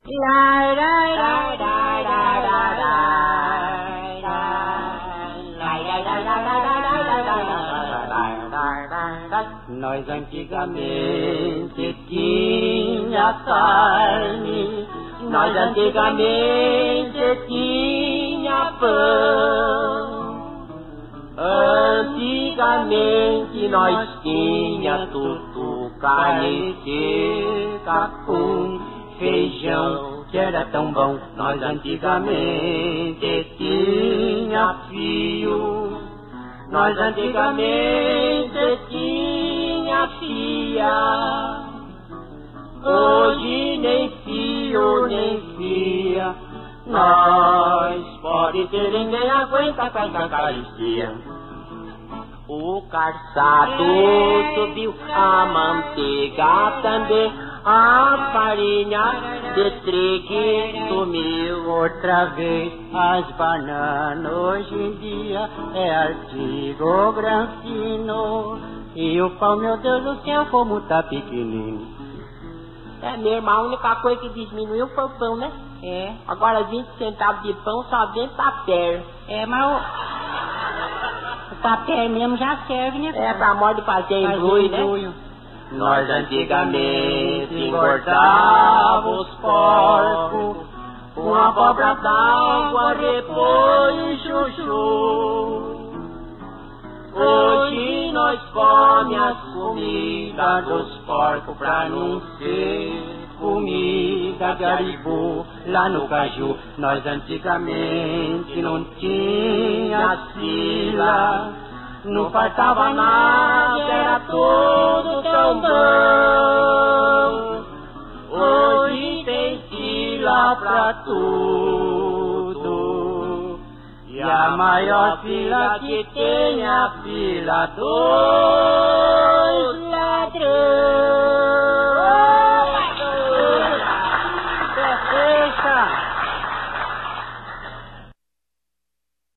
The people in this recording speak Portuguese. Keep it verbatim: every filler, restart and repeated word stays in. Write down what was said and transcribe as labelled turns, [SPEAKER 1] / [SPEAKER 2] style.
[SPEAKER 1] Nós antigamente tinha carne, nós antigamente tinha pão, antigamente nós tinha tudo, carne seca com feijão, que era tão bom. Nós antigamente tinha fio, nós antigamente tinha fia, hoje nem fio nem fia, nós pode ter, ninguém aguenta com essa caristia. O calçado subiu, a manteiga também, a farinha de trigo sumiu outra vez. As bananas hoje em dia é artigo granfino, e o pão, meu Deus do céu, como tá pequenino.
[SPEAKER 2] É mesmo, a única coisa que diminuiu foi o pão, né?
[SPEAKER 3] É.
[SPEAKER 2] Agora vinte centavos de pão só vem papel.
[SPEAKER 3] É, mas o, o papel mesmo já serve, né?
[SPEAKER 2] É pra modo de fazer embrulho, né?
[SPEAKER 1] Nós antigamente engordávamos os porcos com a abóbora d'água, repolho e chuchu. Hoje nós come as comidas dos porcos pra não ser comida de aribu lá no caju. Nós antigamente não tinha fila, não faltava nada, era tudo tão bom. Hoje tem fila pra tudo, e a maior fila que tem é a fila do